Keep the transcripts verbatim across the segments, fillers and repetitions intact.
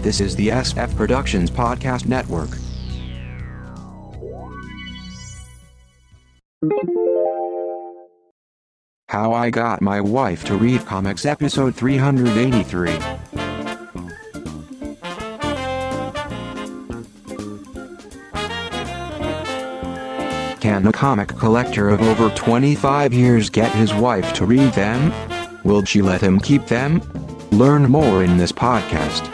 This is the S F Productions Podcast Network. How I Got My Wife to Read Comics, episode three hundred eighty-three. Can a comic collector of over twenty-five years get his wife to read them? Will she let him keep them? Learn more in this podcast.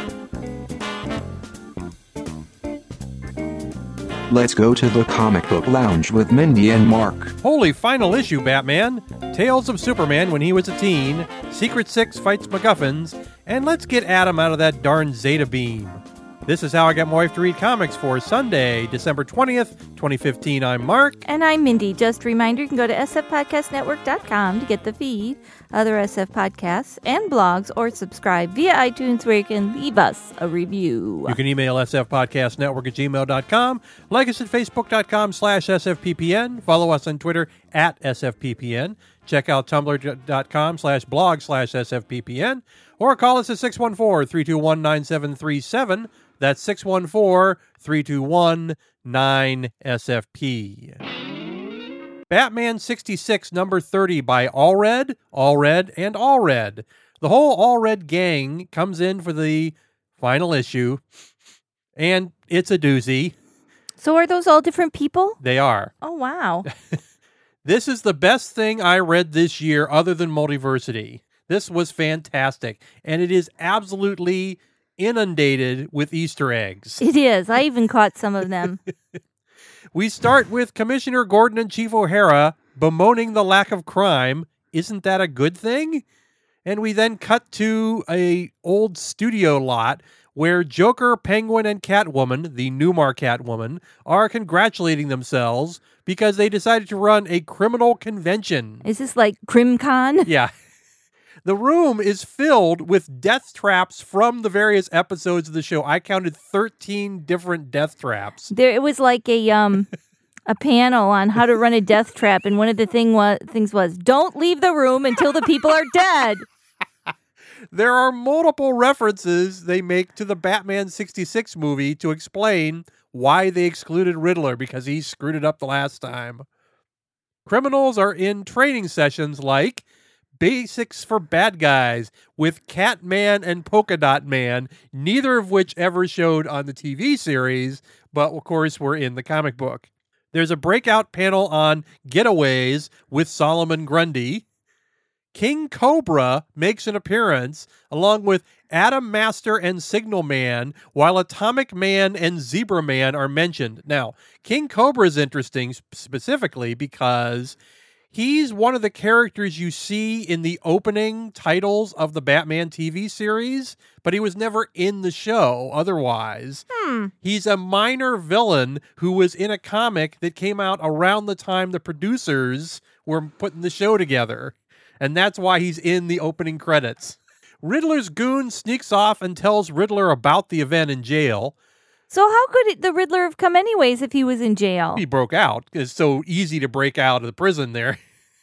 Let's go to the comic book lounge with Mindy and Mark. Holy final issue, Batman. Tales of Superman when he was a teen. Secret Six fights MacGuffins. And let's get Adam out of that darn Zeta beam. This is How I Got My Wife to Read Comics for Sunday, December twentieth, twenty fifteen. I'm Mark. And I'm Mindy. Just a reminder, you can go to S F podcast network dot com to get the feed, other S F podcasts, and blogs, or subscribe via iTunes where you can leave us a review. You can email sfpodcastnetwork at gmail dot com, like us at facebook dot com slash sfppn, follow us on Twitter at sfppn, check out tumblr dot com slash blog slash sfppn, or call us at six one four, three two one, nine seven three seven. That's six one four, three two one, nine S F P. Batman sixty-six, number thirty by Allred, Allred, and Allred. The whole Allred gang comes in for the final issue, and it's a doozy. So are those all different people? They are. Oh, wow. This is the best thing I read this year other than Multiversity. This was fantastic, and it is absolutely inundated with Easter eggs. It is. I even caught some of them. We start with Commissioner Gordon and Chief O'Hara bemoaning the lack of crime. Isn't that a good thing? And we then cut to a old studio lot where Joker, Penguin, and Catwoman, the Newmar Catwoman, are congratulating themselves because they decided to run a criminal convention. Is this like CrimCon? Yeah. The room is filled with death traps from the various episodes of the show. I counted thirteen different death traps. There, it was like a um, a panel on how to run a death trap, and one of the thing was things was don't leave the room until the people are dead. There are multiple references they make to the Batman sixty-six movie to explain why they excluded Riddler because he screwed it up the last time. Criminals are in training sessions like Basics for Bad Guys with Catman and Polka Dot Man, neither of which ever showed on the T V series, but of course were in the comic book. There's a breakout panel on Getaways with Solomon Grundy. King Cobra makes an appearance along with Atom Master and Signal Man, while Atomic Man and Zebra Man are mentioned. Now, King Cobra is interesting specifically because he's one of the characters you see in the opening titles of the Batman T V series, but he was never in the show otherwise. Hmm. He's a minor villain who was in a comic that came out around the time the producers were putting the show together, and that's why he's in the opening credits. Riddler's goon sneaks off and tells Riddler about the event in jail. So how could it, the Riddler have come anyways if he was in jail? He broke out. It's so easy to break out of the prison there.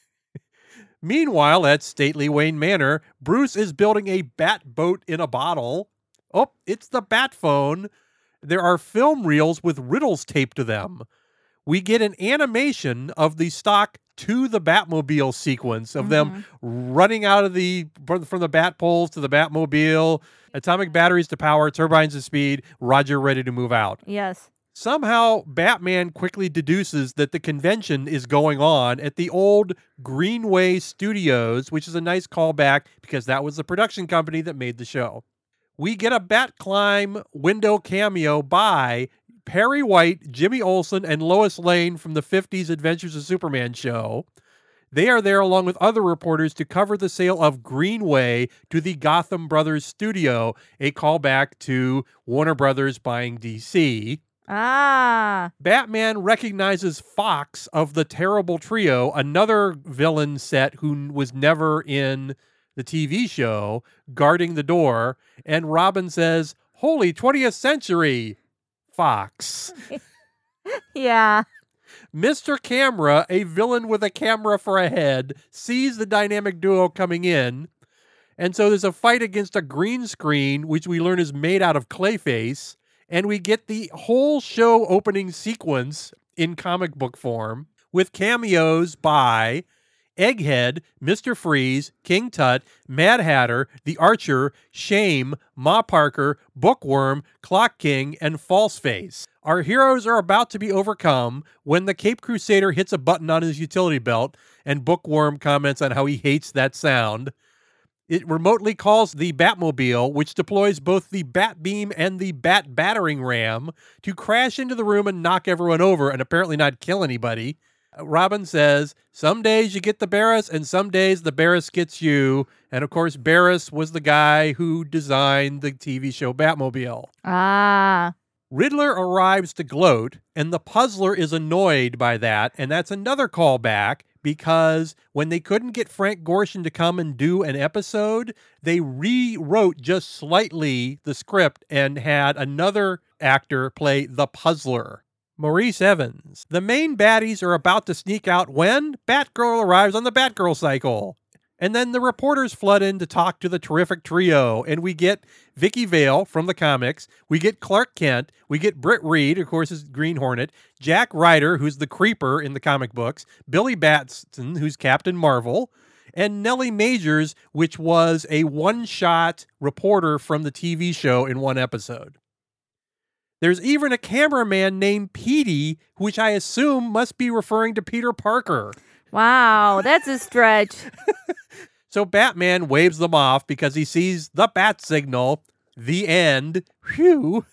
Meanwhile, at stately Wayne Manor, Bruce is building a bat boat in a bottle. Oh, it's the bat phone. There are film reels with riddles taped to them. We get an animation of the stock to the Batmobile sequence of mm-hmm. them running out of the from the bat poles to the Batmobile, atomic batteries to power, turbines to speed, Roger ready to move out. Yes. Somehow, Batman quickly deduces that the convention is going on at the old Greenway Studios, which is a nice callback because that was the production company that made the show. We get a Bat Climb window cameo by Perry White, Jimmy Olsen, and Lois Lane from the fifties Adventures of Superman show. They are there along with other reporters to cover the sale of Greenway to the Gotham Brothers studio, a callback to Warner Brothers buying D C. Ah. Batman recognizes Fox of the Terrible Trio, another villain set who was never in the T V show, guarding the door, and Robin says, "Holy twentieth century, Fox." Yeah. Mister Camera, a villain with a camera for a head, sees the dynamic duo coming in And so there's a fight against a green screen, which we learn is made out of Clayface. And we get the whole show opening sequence in comic book form with cameos by Egghead, Mister Freeze, King Tut, Mad Hatter, The Archer, Shame, Ma Parker, Bookworm, Clock King, and Falseface. Our heroes are about to be overcome when the Cape Crusader hits a button on his utility belt, and Bookworm comments on how he hates that sound. It remotely calls the Batmobile, which deploys both the Bat Beam and the Bat Battering Ram, to crash into the room and knock everyone over and apparently not kill anybody. Robin says, some days you get the Barris and some days the Barris gets you. And of course, Barris was the guy who designed the T V show Batmobile. Ah. Riddler arrives to gloat, and the Puzzler is annoyed by that. And that's another callback because when they couldn't get Frank Gorshin to come and do an episode, they rewrote just slightly the script and had another actor play the Puzzler. Maurice Evans. The main baddies are about to sneak out when Batgirl arrives on the Batgirl cycle. And then the reporters flood in to talk to the terrific trio. And we get Vicky Vale from the comics. We get Clark Kent. We get Britt Reed, of course, is Green Hornet. Jack Ryder, who's the Creeper in the comic books. Billy Batson, who's Captain Marvel. And Nellie Majors, which was a one-shot reporter from the T V show in one episode. There's even a cameraman named Petey, which I assume must be referring to Peter Parker. Wow, that's a stretch. So Batman waves them off because he sees the bat signal. The end. Phew.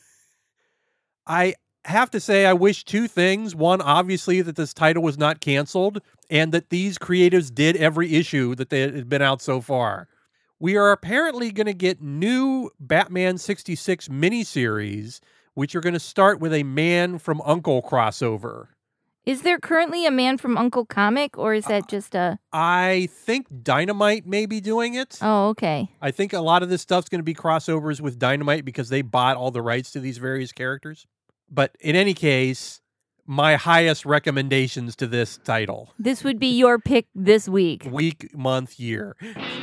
I have to say I wish two things. One, obviously, that this title was not canceled and that these creatives did every issue that they had been out so far. We are apparently going to get new Batman sixty-six miniseries, which are going to start with a Man from Uncle crossover. Is there currently a Man from Uncle comic, or is that just a... I think Dynamite may be doing it. Oh, okay. I think a lot of this stuff's going to be crossovers with Dynamite because they bought all the rights to these various characters. But in any case, my highest recommendations to this title. This would be your pick this week. Week, month, year.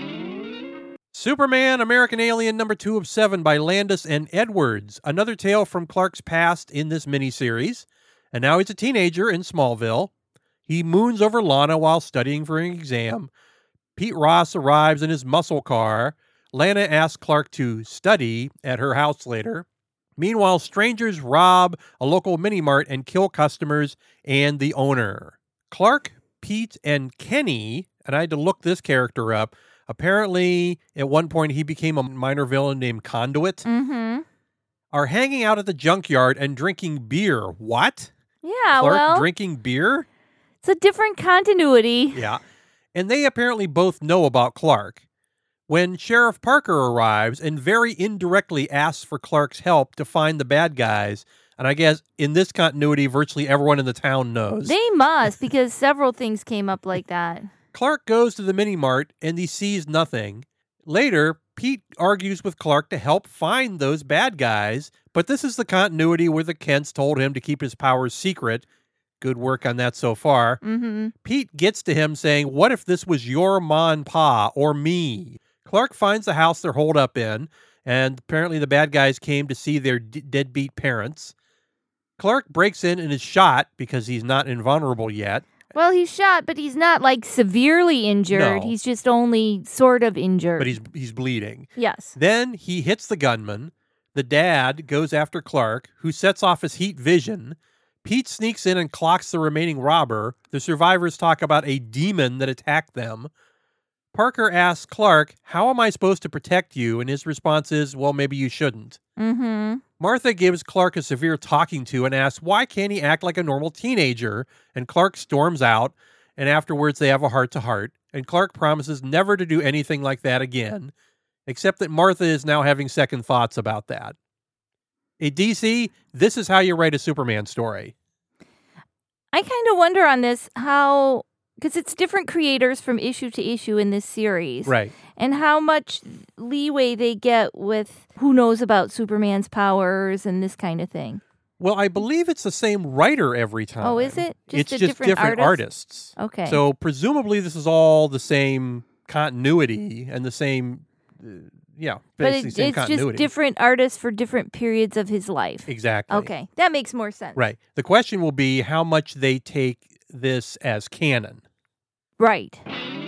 Superman, American Alien number two of seven by Landis and Edwards. Another tale from Clark's past in this miniseries. And now he's a teenager in Smallville. He moons over Lana while studying for an exam. Pete Ross arrives in his muscle car. Lana asks Clark to study at her house later. Meanwhile, strangers rob a local mini-mart and kill customers and the owner. Clark, Pete, and Kenny, and I had to look this character up. Apparently, at one point, he became a minor villain named Conduit. Mm-hmm. Are hanging out at the junkyard and drinking beer. What? Yeah, Clark well... drinking beer? It's a different continuity. Yeah. And they apparently both know about Clark. When Sheriff Parker arrives and very indirectly asks for Clark's help to find the bad guys, and I guess in this continuity, virtually everyone in the town knows. They must, because several things came up like that. Clark goes to the mini-mart and he sees nothing. Later, Pete argues with Clark to help find those bad guys, but this is the continuity where the Kents told him to keep his powers secret. Good work on that so far. Mm-hmm. Pete gets to him saying, what if this was your ma and pa or me? Clark finds the house they're holed up in, and apparently the bad guys came to see their d- deadbeat parents. Clark breaks in and is shot because he's not invulnerable yet. Well, he's shot, but he's not, like, severely injured. No. He's just only sort of injured. But he's he's bleeding. Yes. Then he hits the gunman. The dad goes after Clark, who sets off his heat vision. Pete sneaks in and clocks the remaining robber. The survivors talk about a demon that attacked them. Parker asks Clark, how am I supposed to protect you? And his response is, well, maybe you shouldn't. Mm-hmm. Martha gives Clark a severe talking to and asks, why can't he act like a normal teenager? And Clark storms out, and afterwards they have a heart-to-heart. And Clark promises never to do anything like that again, except that Martha is now having second thoughts about that. Hey, D C, this is how you write a Superman story. I kind of wonder on this how... Because it's different creators from issue to issue in this series. Right. And how much leeway they get with who knows about Superman's powers and this kind of thing. Well, I believe it's the same writer every time. Oh, is it? Just it's a just different, different artist? artists. Okay. So presumably this is all the same continuity and the same yeah, But basically it, same it's just continuity. different artists for different periods of his life. Exactly. Okay, that makes more sense. Right. The question will be how much they take this as canon. Right.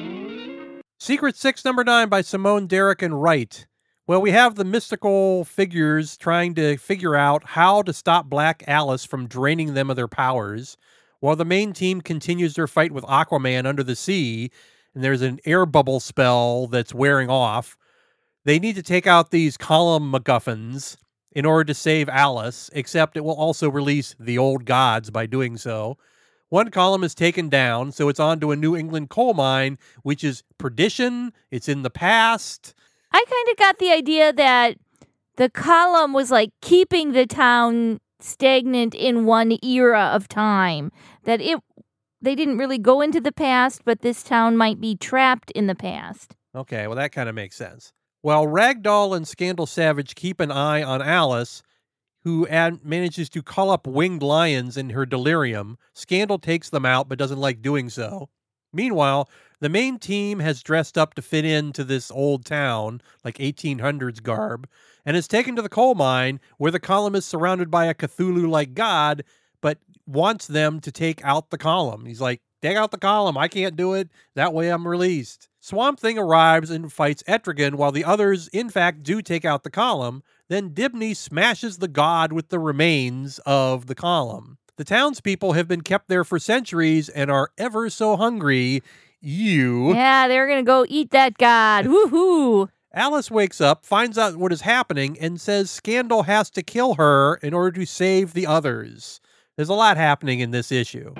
Secret Six, number nine by Simone, Derrick, and Wright. Well, we have the mystical figures trying to figure out how to stop Black Alice from draining them of their powers, while the main team continues their fight with Aquaman under the sea, and there's an air bubble spell that's wearing off. They need to take out these column MacGuffins in order to save Alice, except it will also release the old gods by doing so. One column is taken down, so it's on to a New England coal mine, which is perdition. It's in the past. I kind of got the idea that the column was like keeping the town stagnant in one era of time. That it they didn't really go into the past, but this town might be trapped in the past. Okay, well, that kind of makes sense. While Ragdoll and Scandal Savage keep an eye on Alice, who ad- manages to call up winged lions in her delirium, Scandal takes them out but doesn't like doing so. Meanwhile, the main team has dressed up to fit into this old town, like eighteen hundreds garb, and is taken to the coal mine where the column is surrounded by a Cthulhu-like god, but wants them to take out the column. He's like, take out the column. I can't do it. That way I'm released. Swamp Thing arrives and fights Etrigan while the others, in fact, do take out the column. Then Dibney smashes the god with the remains of the column. The townspeople have been kept there for centuries and are ever so hungry. You. Yeah, they're going to go eat that god. Woohoo! Alice wakes up, finds out what is happening, and says Scandal has to kill her in order to save the others. There's a lot happening in this issue.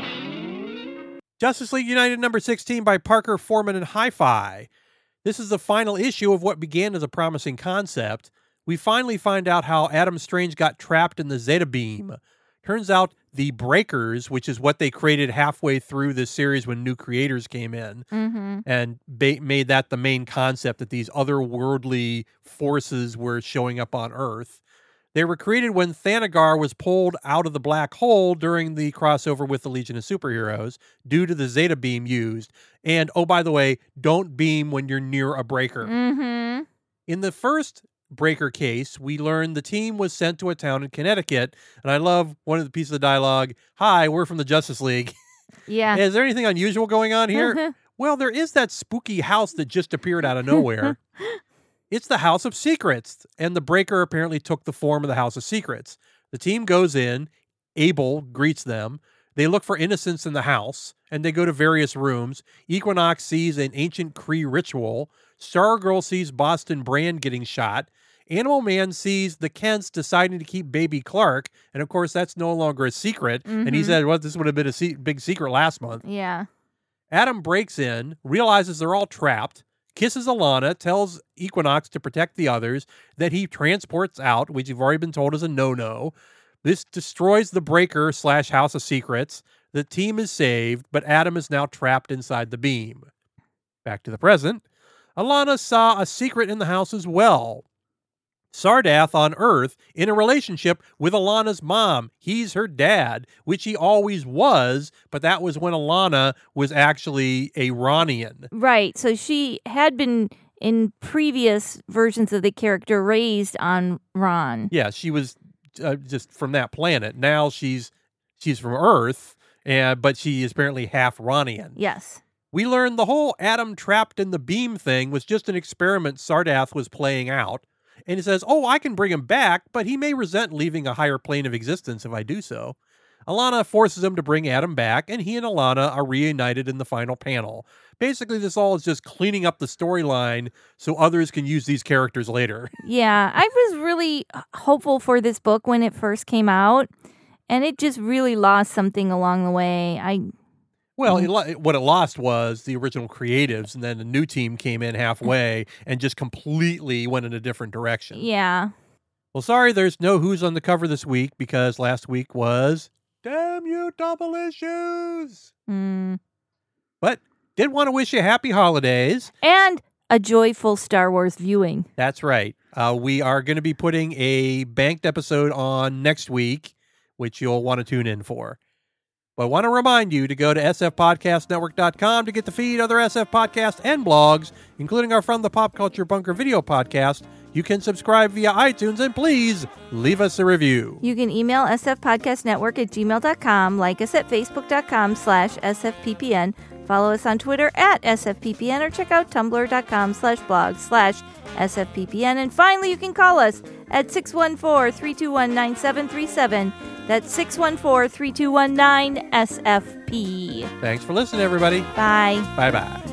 Justice League United number sixteen by Parker, Foreman, and Hi-Fi. This is the final issue of what began as a promising concept. We finally find out how Adam Strange got trapped in the Zeta Beam. Turns out the Breakers, which is what they created halfway through this series when new creators came in, Mm-hmm. and ba- made that the main concept, that these otherworldly forces were showing up on Earth. They were created when Thanagar was pulled out of the black hole during the crossover with the Legion of Superheroes due to the Zeta Beam used. And, oh, by the way, don't beam when you're near a breaker. Mm-hmm. In the first breaker case, we learned the team was sent to a town in Connecticut. And I love one of the pieces of dialogue. Hi, we're from the Justice League. Yeah. Is there anything unusual going on here? Well, there is that spooky house that just appeared out of nowhere. It's the House of Secrets, and the Breaker apparently took the form of the House of Secrets. The team goes in, Abel greets them, they look for innocents in the house, and they go to various rooms. Equinox sees an ancient Kree ritual, Stargirl sees Boston Brand getting shot, Animal Man sees the Kents deciding to keep baby Clark, and of course that's no longer a secret, Mm-hmm. and he said, well, this would have been a se- big secret last month. Yeah. Adam breaks in, realizes they're all trapped, kisses Alana, tells Equinox to protect the others, that he transports out, which you've already been told is a no-no. This destroys the Breaker slash House of Secrets. The team is saved, but Adam is now trapped inside the beam. Back to the present. Alana saw a secret in the house as well. Sardath on Earth in a relationship with Alana's mom. He's her dad, which he always was, but that was when Alana was actually a Ronian. Right. So she had been in previous versions of the character raised on Ron. Yeah, she was uh, just from that planet. Now she's she's from Earth, and but she is apparently half Ronian. Yes. We learned the whole Adam trapped in the beam thing was just an experiment Sardath was playing out. And he says, oh, I can bring him back, but he may resent leaving a higher plane of existence if I do so. Alana forces him to bring Adam back, and he and Alana are reunited in the final panel. Basically, this all is just cleaning up the storyline so others can use these characters later. Yeah. I was really hopeful for this book when it first came out, and it just really lost something along the way. I Well, it, lo- what it lost was the original creatives, and then the new team came in halfway and just completely went in a different direction. Yeah. Well, sorry, there's no Who's on the cover this week because last week was Damn You Double Issues. Mm. But did want to wish you happy holidays. And a joyful Star Wars viewing. That's right. Uh, we are going to be putting a banked episode on next week, which you'll want to tune in for. But I want to remind you to go to s f podcast network dot com to get the feed, other S F podcasts, and blogs, including our From the Pop Culture Bunker video podcast. You can subscribe via iTunes, and please leave us a review. You can email sfpodcastnetwork at gmail dot com, like us at facebook dot com slash sfppn, follow us on Twitter at sfppn, or check out tumblr dot com slash blog slash sfppn. And finally, you can call us at six one four, three two one, nine seven three seven. That's six one four, three two one, nine S F P. Thanks for listening, everybody. Bye. Bye-bye.